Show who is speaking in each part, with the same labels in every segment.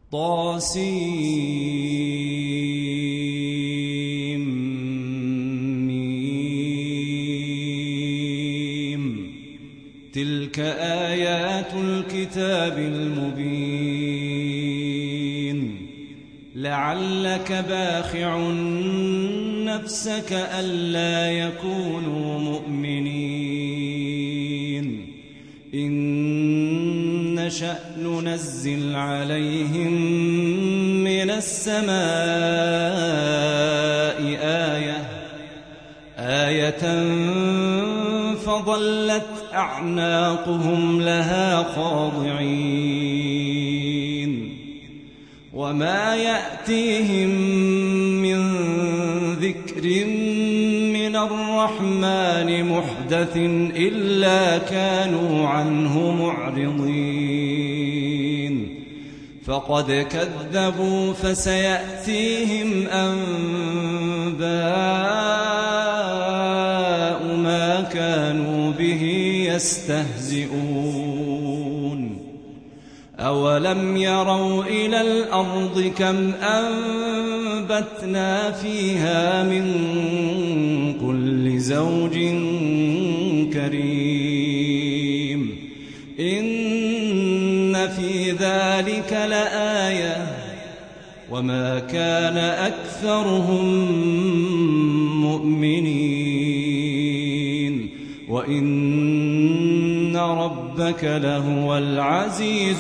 Speaker 1: طاسيم. تلك آيات الكتاب المبين. لعلك باخع نفسك ألا يكونوا مؤمنين إن نشأ ننزل عليهم من السماء آية فظلت أعناقهم لها خاضعين وما يأتيهم من ذكر من الرحمن محدث إلا كانوا عنه معرضين فقد كذبوا فسيأتيهم أنباء ما كانوا به يستهزئون أولم يروا إلى الأرض كم أنبتنا فيها من كل زوج كريم إن في ذلك لآية وما كان أكثرهم مؤمنين وإن ربك لهو العزيز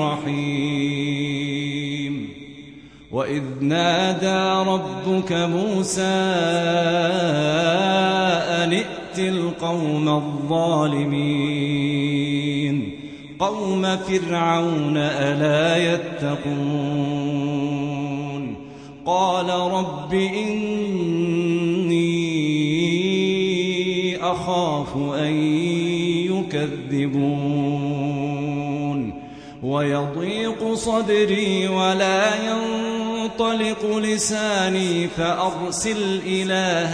Speaker 1: الرحيم وإذ نادى ربك موسى أن ائت القوم الظالمين قوم فرعون ألا يتقون قال رب إني أخاف أن يكذبون ويضيق صدري ولا ينطلق لساني فأرسل إلى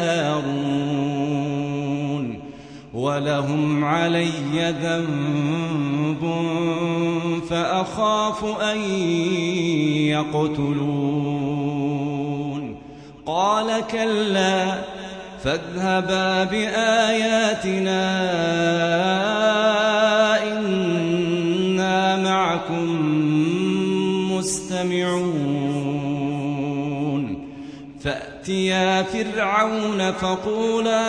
Speaker 1: هارون ولهم علي ذنب فأخاف أن يقتلون قال كلا فاذهبا بآياتنا إنا معكم مستمعون فأتيا فرعون فقولا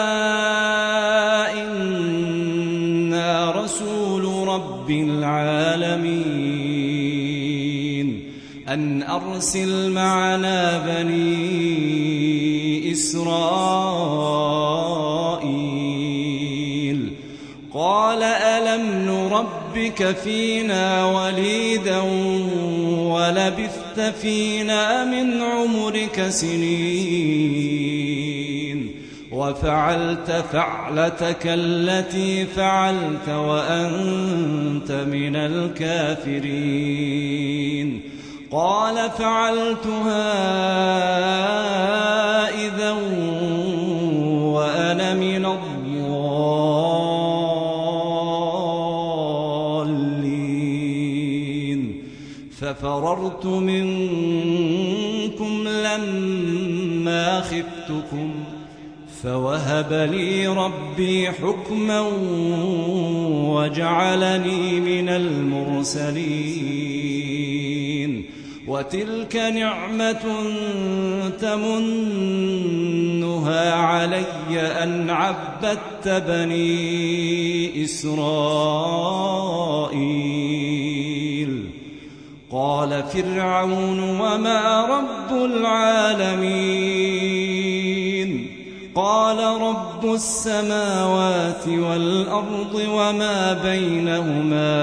Speaker 1: إنا رسول رب العالمين أن أرسل معنا بني إسرائيل قال ألم نربك فينا وليدا ولبثت فينا من عمرك سنين وفعلت فعلتك التي فعلت وأنت من الكافرين قال فعلتها إذا وأنا من الضالين ففررت منكم لما خفتكم فوهب لي ربي حكما وجعلني من المرسلين وتلك نعمة تمنها علي أن عبدت بني إسرائيل قال فرعون وما رب العالمين قال رب السماوات والأرض وما بينهما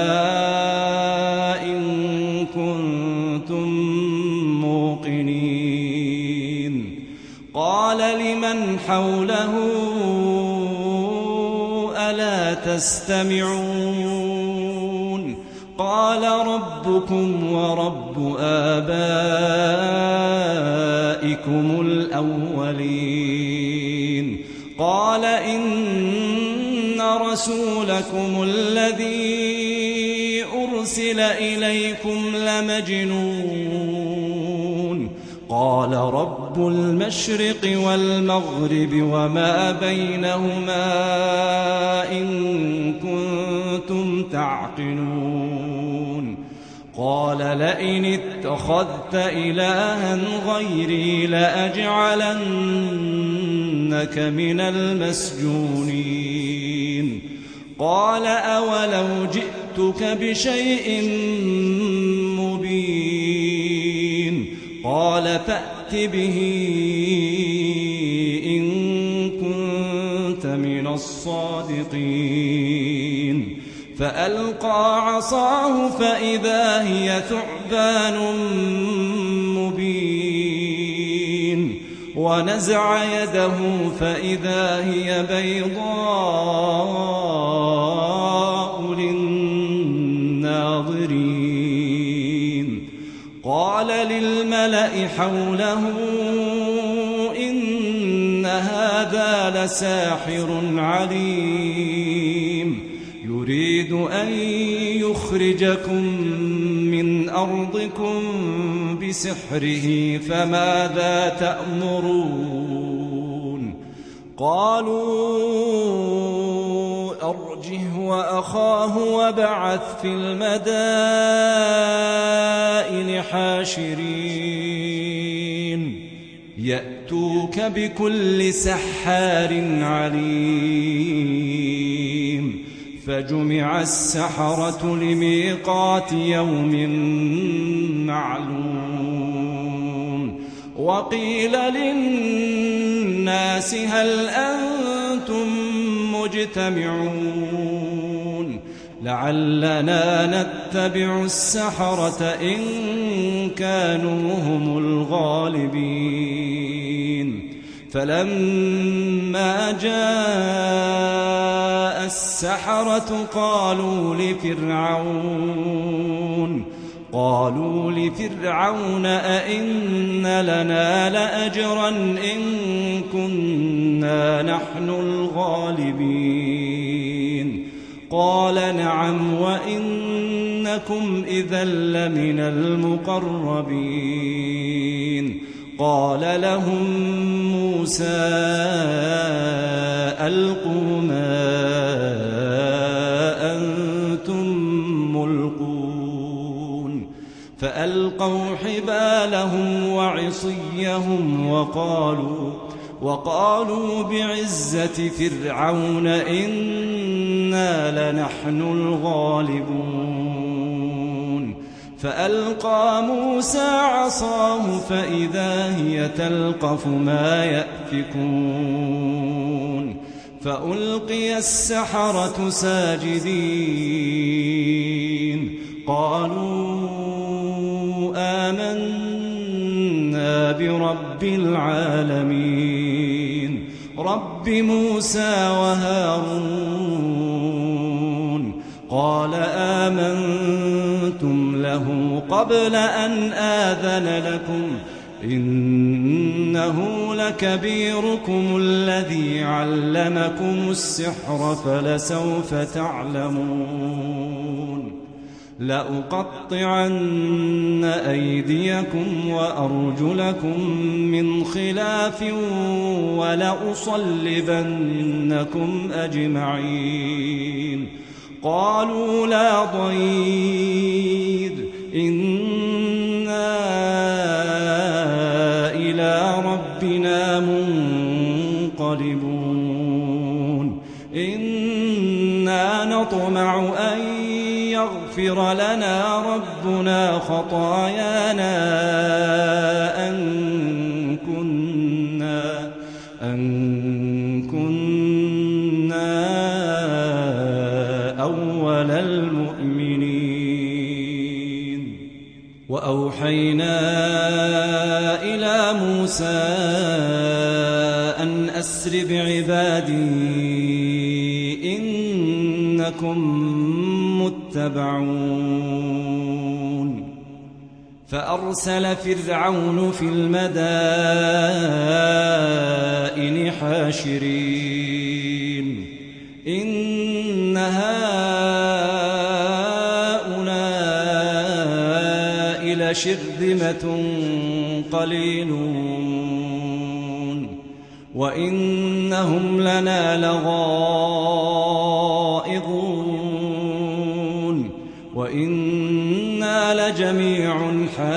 Speaker 1: إن كنتم موقنين قال لمن حوله ألا تستمعون قال ربكم ورب آبائكم الأولين قال إن رسولكم الذي ليرسل إليكم لمجنون قال رب المشرق والمغرب وما بينهما إن كنتم تعقلون قال لئن اتخذت إلها غيري لأجعلنك من المسجونين قال أولو جئتك بشيء مبين قال فأت به إن كنت من الصادقين فألقى عصاه فإذا هي ثعبان مبين ونزع يده فإذا هي بيضاء للناظرين قال للملأ حوله إن هذا لساحر عليم يريد أن يخرجكم من أرضكم بسحره فماذا تأمرون قالوا أرجه وأخاه وابعث في المدائن حاشرين يأتوك بكل سحار عليم فجمع السحرة لميقات يوم معلوم وقيل للناس هل أنتم مجتمعون لعلنا نتبع السحرة إن كانوا هم الغالبين فلما جاء السحرة قالوا لفرعون أئن لنا لأجرا إن كنا نحن الغالبين قال نعم وإنكم إذا لمن المقربين قال لهم موسى ألقوا ما أنتم ملقون فألقوا حبالهم وعصيهم وقالوا بعزة فرعون إنا لنحن الغالبون فألقى موسى عصاه فإذا هي تلقف ما يأفكون فألقي السحرة ساجدين قالوا آمنا برب العالمين رب موسى وهارون قال آمنتم له قبل أن آذن لكم إنه لكبيركم الذي علمكم السحر فلسوف تعلمون لأقطعن أيديكم وأرجلكم من خلاف ولأصلبنكم أجمعين قالوا لا ضير إنا إلى ربنا منقلبون إنا نطمع أن يغفر لنا ربنا خطايانا أن كنا أول المؤمنين وأوحينا إلى موسى أن أسر بعبادي إنكم متبعون فأرسل فرعون في المدائن حاشرين إن هؤلاء لشرذمة قليلون وإنهم لنا لغائظون وإنا لجميع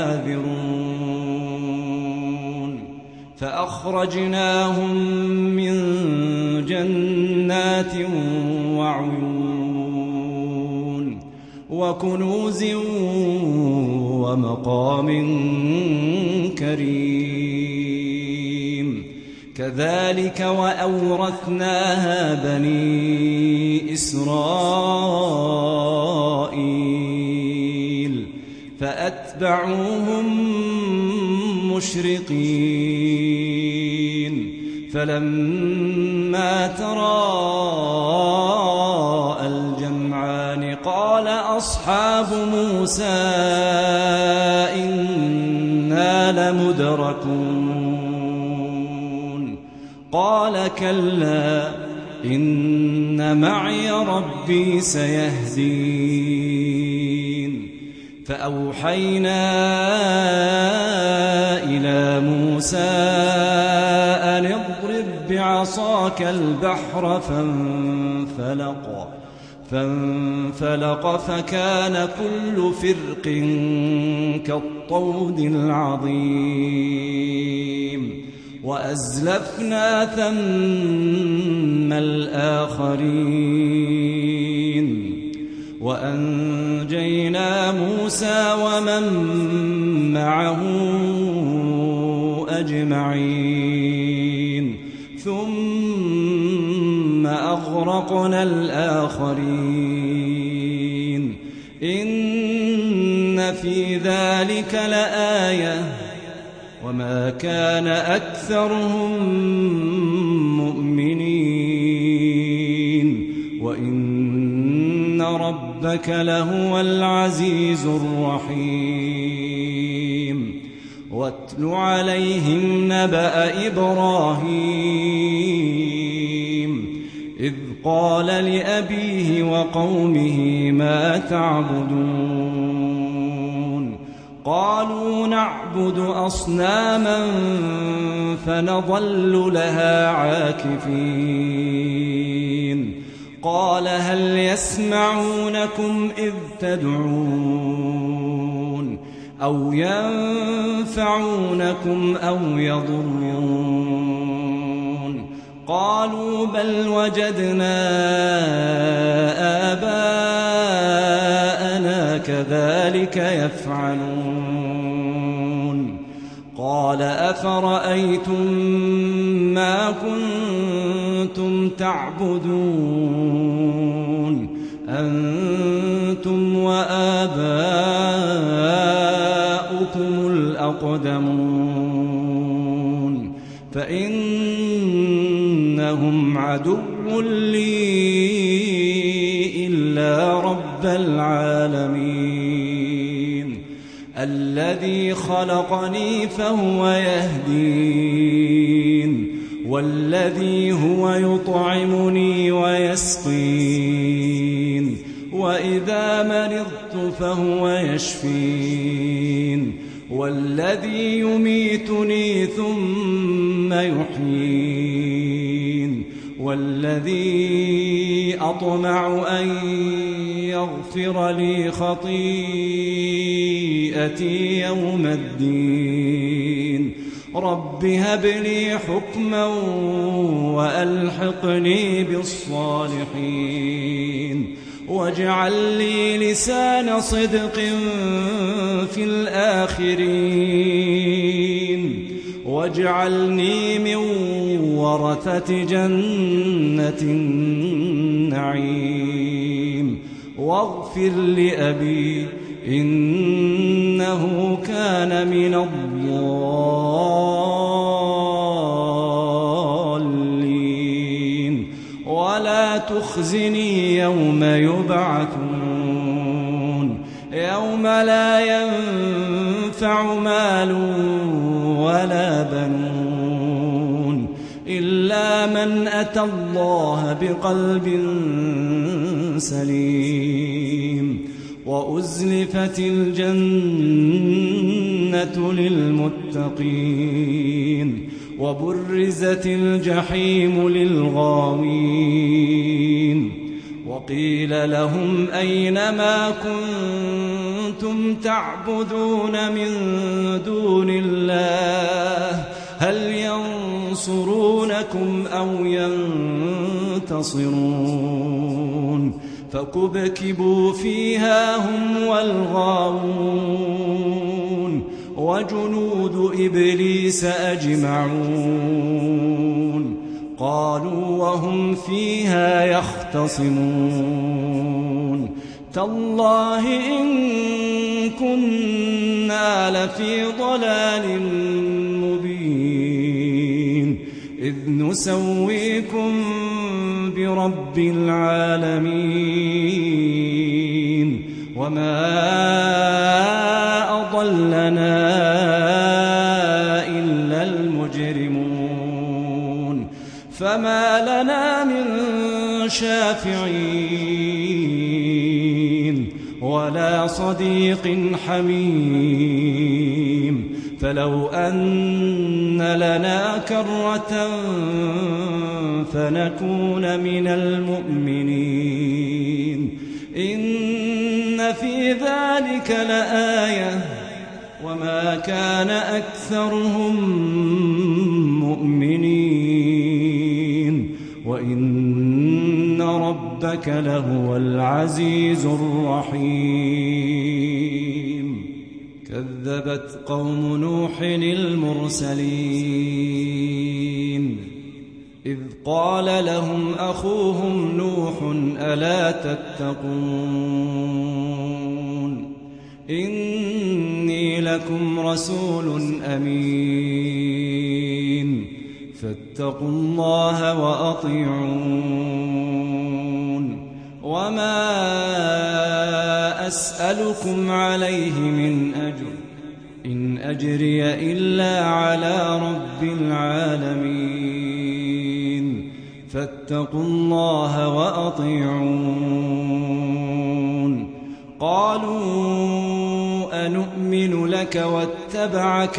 Speaker 1: حاذرون فأخرجناهم من جنات وعيون وكنوز ومقام كريم كذلك وأورثناها بني إسرائيل فأتبعوهم مشرقين فلما تراءى الجمعان قال أصحاب موسى إنا لمدركون قال كلا إن معي ربي سيهدين فأوحينا إلى موسى أن اضرب بعصاك البحر فانفلق فكان كل فرق كالطود العظيم وأزلفنا ثم الآخرين وأنجينا موسى ومن معه أجمعين ثم أغرقنا الآخرين إن في ذلك لآية وما كان أكثرهم مؤمنين وإن ربك لهو العزيز الرحيم واتل عليهم نبأ إبراهيم إذ قال لأبيه وقومه ما تعبدون قالوا نعبد أصناما فنظل لها عاكفين قال هل يسمعونكم إذ تدعون أو ينفعونكم أو يضرون قالوا بل وجدنا آباءنا كذلك يفعلون قال أفرأيتم ما كنتم تعبدون أنتم وآباؤكم الأقدمون فإنهم عدو لي إلا رب العالمين الذي خلقني فهو يهدين والذي هو يطعمني ويسقين وإذا مرضت فهو يشفين والذي يميتني ثم يحيين والذي أطمع أن يغفر لي خطيئتي يوم الدين رب هب لي حكما وألحقني بالصالحين واجعل لي لسان صدق في الآخرين واجعلني من ورثة جنة النعيم واغفر لأبي إنه كان من الضالين ولا تخزني يوم يبعثون يوم لا ينفع مال ولا بنون إلا من أتى الله بقلب سليم وأزلفت الجنة الجنة للمتقين وبرزت الجحيم للغاوين وقيل لهم أين ما كنتم تعبدون من دون الله هل ينصرونكم أو ينتصرون فكبكبوا فيها هم والغاوون وجنود إبليس أجمعون قالوا وهم فيها يختصمون تالله إن كنا لفي ضلال مبين إذ نسويكم برب العالمين وما أضلنا إلا المجرمون فما لنا من شافعين ولا صديق حميم فلو أن لنا كرة فنكون من المؤمنين إن في ذلك لآية وما كان أكثرهم مؤمنين وإن ربك لهو العزيز الرحيم كذبت قوم نوح المرسلين إذ قال لهم أخوهم نوح ألا تتقون إني لكم رسول أمين فاتقوا الله وأطيعون وما أسألكم عليه من أجر إن أجري إلا على رب العالمين فاتقوا الله وأطيعون قالوا أنؤمن لك واتبعك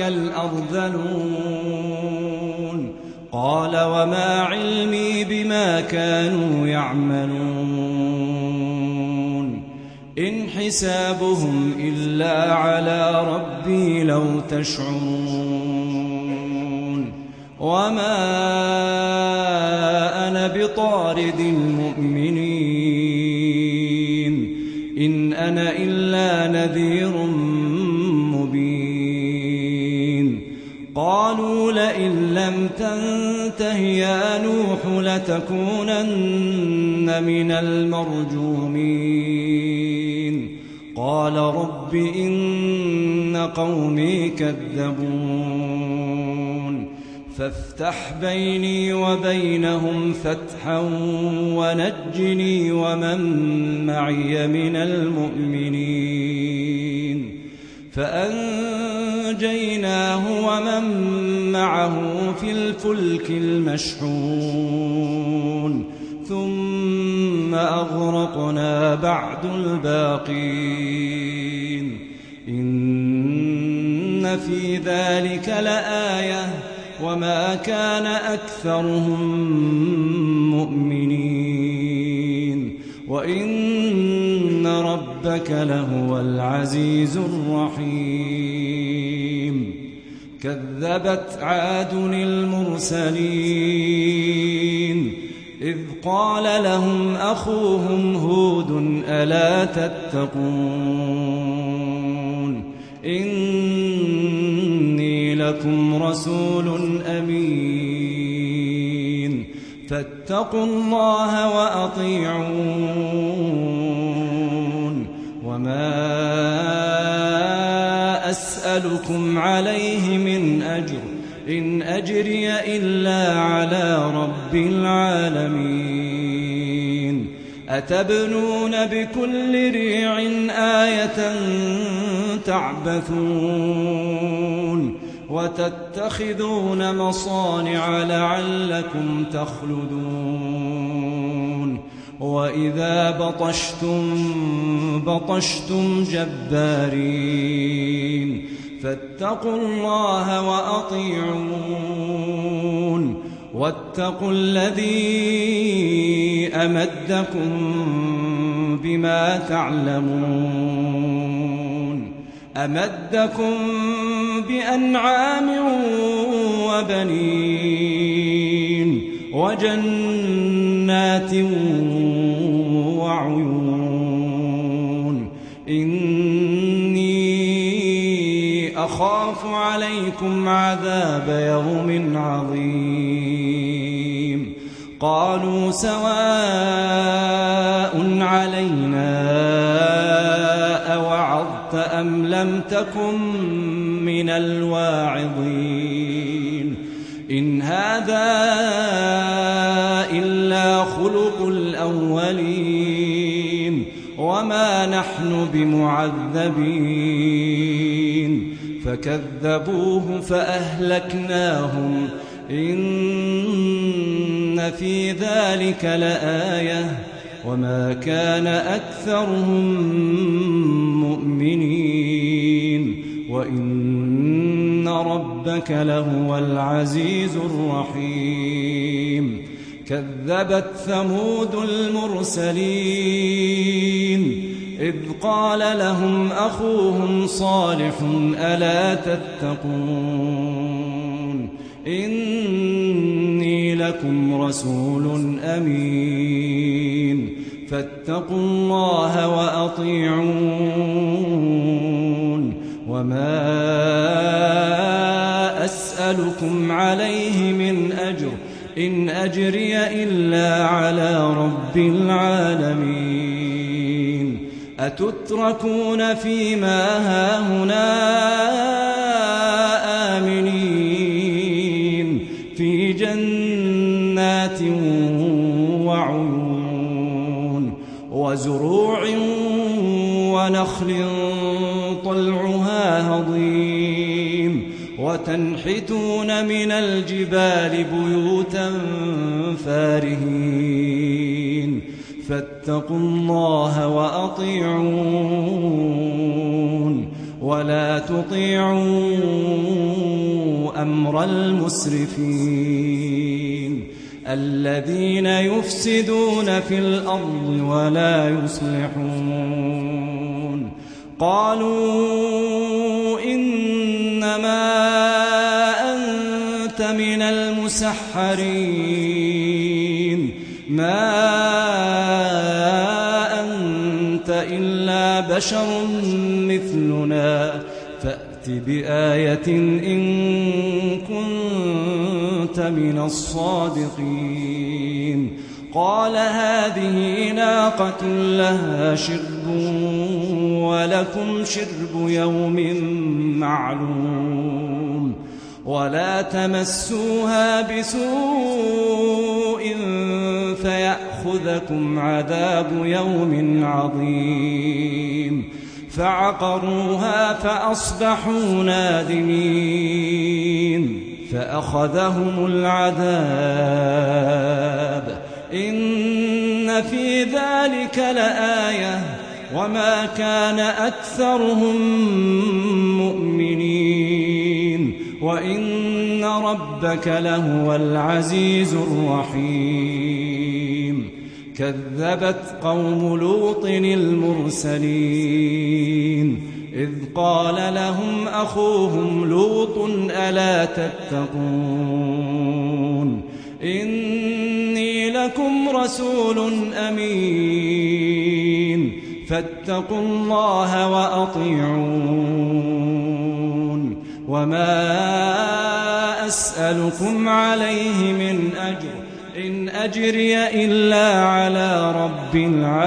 Speaker 1: الأرذلون قال وما علمي بما كانوا يعملون إن حسابهم إلا على ربي لو تشعرون وما أنا بطارد المؤمنين إن أنا إلا نذير مبين قالوا لئن لم تنته يا نوح لتكونن من المرجومين قال رب إن قومي كذبون فافتح بيني وبينهم فتحا ونجني ومن معي من المؤمنين فأنجيناه ومن معه في الفلك المشحون ثم أغرقنا بعد الباقين إن في ذلك لآية وما كان أكثرهم مؤمنين وإن ربك لهو العزيز الرحيم كذبت عاد المرسلين إذ قال لهم أخوهم هود ألا تتقون إني لكم رسول أمين فاتقوا الله وأطيعون وما أسألكم عليه من أجر إن أجري إلا على رب العالمين أتبنون بكل ريع آية تعبثون وتتخذون مصانع لعلكم تخلدون وإذا بطشتم جبارين فاتقوا الله وأطيعون واتقوا الذي أمدكم بما تعلمون أمدكم بأنعام وبنين وجنات وعيون إني أخاف عليكم عذاب يوم عظيم قالوا سواء علينا أوعظت أم لم تكن من الواعظين إن هذا إلا خلق الأولين وما نحن بمعذبين فكذبوه فأهلكناهم إن في ذلك لآية وما كان أكثرهم مؤمنين وإن ربك لهو العزيز الرحيم كذبت ثمود المرسلين إذ قال لهم أخوهم صالح ألا تتقون إني لكم رسول أمين فاتقوا الله وأطيعون وما أسألكم عليه من أجر إن أجري إلا على رب العالمين أتتركون فيما هاهنا آمنين في جنات وعيون وزروع ونخل طلعها هضيم وتنحتون من الجبال بيوتا فارهين فاتقوا الله وأطيعون ولا تطيعوا أمر المسرفين الذين يفسدون في الأرض ولا يصلحون قالوا إنما أنت من المسحرين ما أنت إلا بشر مثلنا فأت بآية إن كنت من الصادقين قال هذه ناقة لها شرب ولكم شرب يوم معلوم ولا تمسوها بسوء فيأخذكم عذاب يوم عظيم فعقروها فأصبحوا نادمين فأخذهم العذاب إن في ذلك لآية وما كان أكثرهم مؤمنين وإن ربك لهو العزيز الرحيم كذبت قوم لوط المرسلين إذ قال لهم أخوهم لوط ألا تتقون إني لكم رسول أمين فاتقوا الله وأطيعون وما أسألكم عليه من أجر إن أجري إلا على رب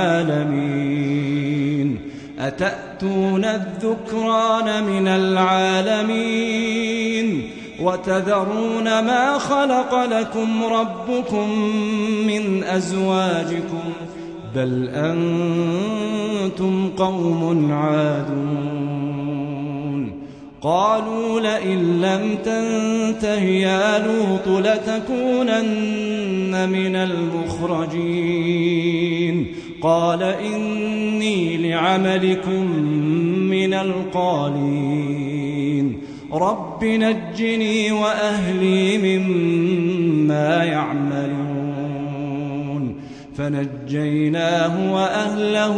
Speaker 1: العالمين أتأتون الذكران من العالمين وتذرون ما خلق لكم ربكم من أزواجكم بل أنتم قوم عادون قالوا لئن لم تنته يا لوط لتكونن من المخرجين قال إني لعملكم من من القالين رب نجني وأهلي مما يعملون فنجيناه وأهله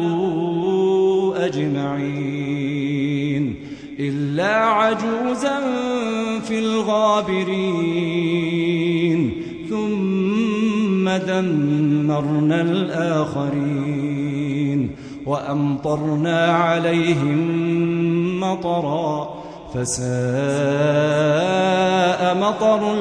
Speaker 1: أجمعين إلا عجوزا في الغابرين ثم دمرنا الآخرين وأمطرنا عليهم مطرا فساء مطر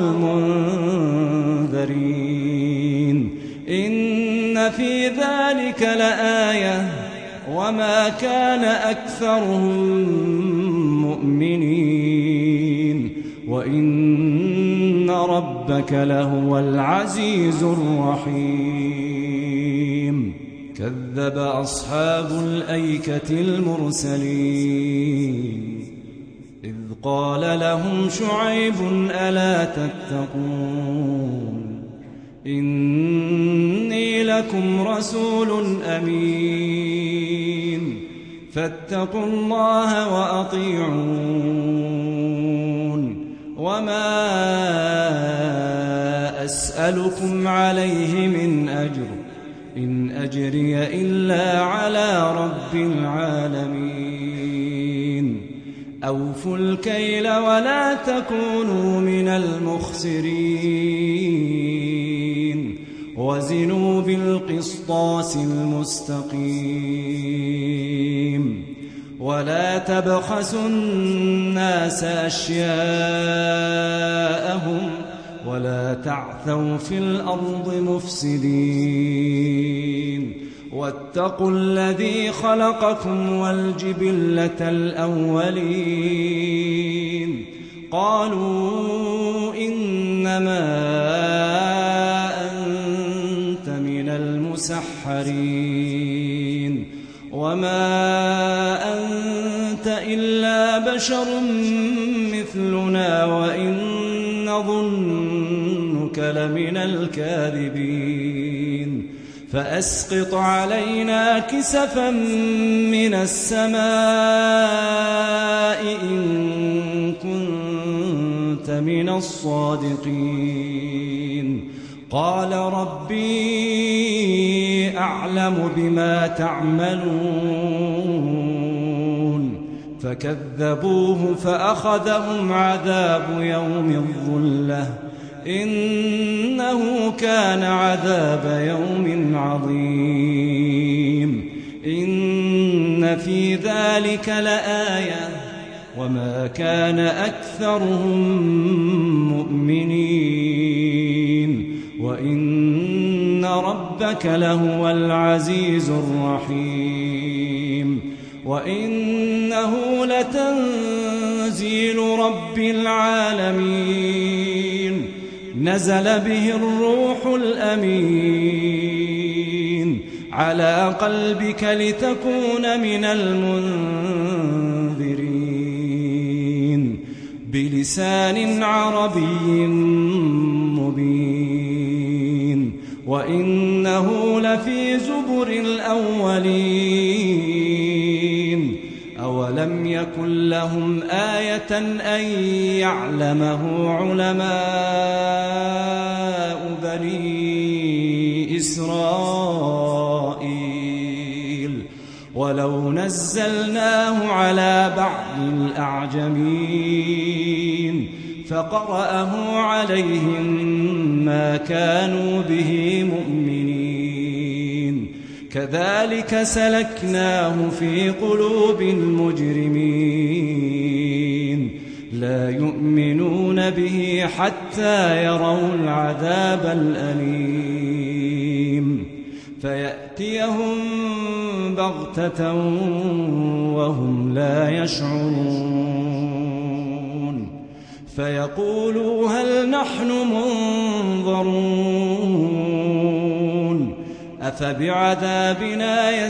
Speaker 1: المنذرين إن في ذلك لآية وما كان أكثرهم مؤمنين وإن ربك لهو العزيز الرحيم كذب أصحاب الأيكة المرسلين إذ قال لهم شعيب ألا تتقون إني لكم رسول أمين فاتقوا الله وأطيعون وما أسألكم عليه من أجر إن أجري إلا على رب العالمين أوفوا الكيل ولا تكونوا من المخسرين وزنوا بالقسطاس المستقيم ولا تبخسوا الناس أشياءهم ولا تعثوا في الأرض مفسدين واتقوا الذي خلقكم والجبلة الأولين قالوا إنما أنت من المسحرين وما أنت إلا بشر مثلنا وإن نظنك لمن الكاذبين فأسقط علينا كسفا من السماء إن كنت من الصادقين قال ربي أعلم بما تعملون فكذبوه فأخذهم عذاب يوم الظلة إنه كان عذاب يوم عظيم إن في ذلك لآية وما كان أكثرهم مؤمنين وإن ربك لهو العزيز الرحيم وإنه لتنزيل رب العالمين نزل به الروح الأمين على قلبك لتكون من المنذرين بلسان عربي مبين وإنه لفي زبر الأولين أولم يكن لهم آية أن يعلمه علماء بني إسرائيل ولو نزلناه على بعض الأعجمين فقرأه عليهم ما كانوا به مؤمنين كذلك سلكناه في قلوب المجرمين لا يؤمنون به حتى يروا العذاب الأليم فيأتيهم بغتة وهم لا يشعرون فيقولوا هل نحن منظرون أفبعذابنا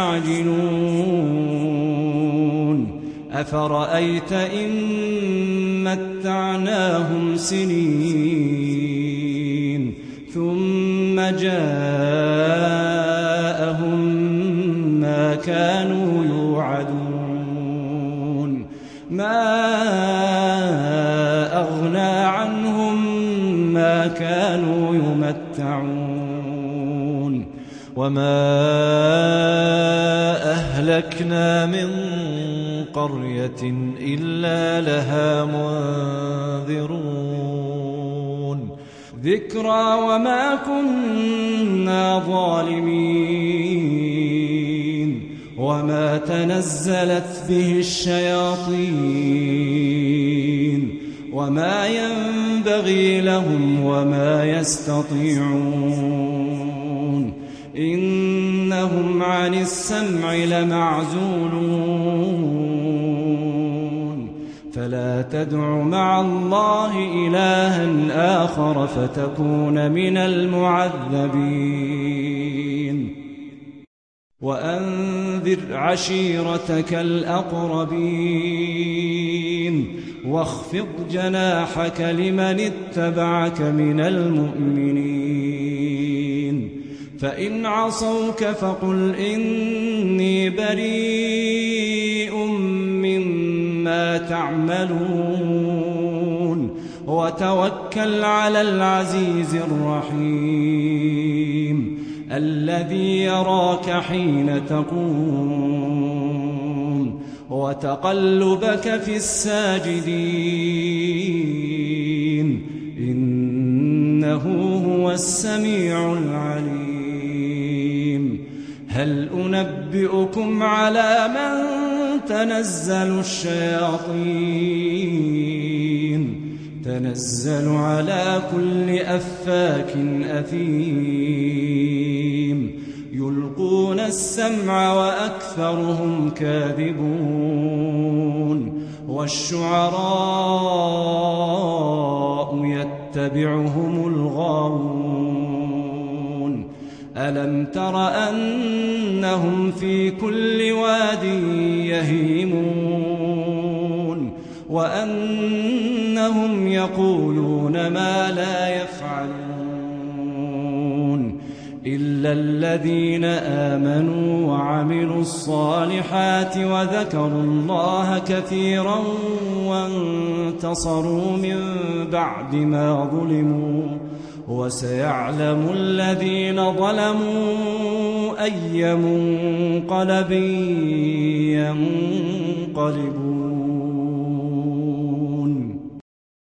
Speaker 1: يستعجلون أفرأيت إن متعناهم سنين ثم جاءهم ما كانوا يوعدون ما أغنى عنهم ما كانوا يمتعون وما أهلكنا من قرية إلا لها منذرون ذكرى وما كنا ظالمين وما تنزلت به الشياطين وما ينبغي لهم وما يستطيعون إنهم عن السمع لمعزولون فلا تدع مع الله إلها آخر فتكون من المعذبين وأنذر عشيرتك الأقربين واخفض جناحك لمن اتبعك من المؤمنين فإن عصوك فقل إني بريء مما تعملون وتوكل على العزيز الرحيم الذي يراك حين تقوم وتقلبك في الساجدين إنه هو السميع العليم هل أنبئكم على من تنزل الشياطين تنزل على كل أفاك أثيم يلقون السمع وأكثرهم كاذبون والشعراء يتبعهم الغاوون ألم تر أنهم في كل واد يهيمون وأنهم يقولون ما لا يفعلون إلا الذين آمنوا وعملوا الصالحات وذكروا الله كثيرا وانتصروا من بعد ما ظلموا وسيعلم الذين ظلموا أي منقلب ينقلبون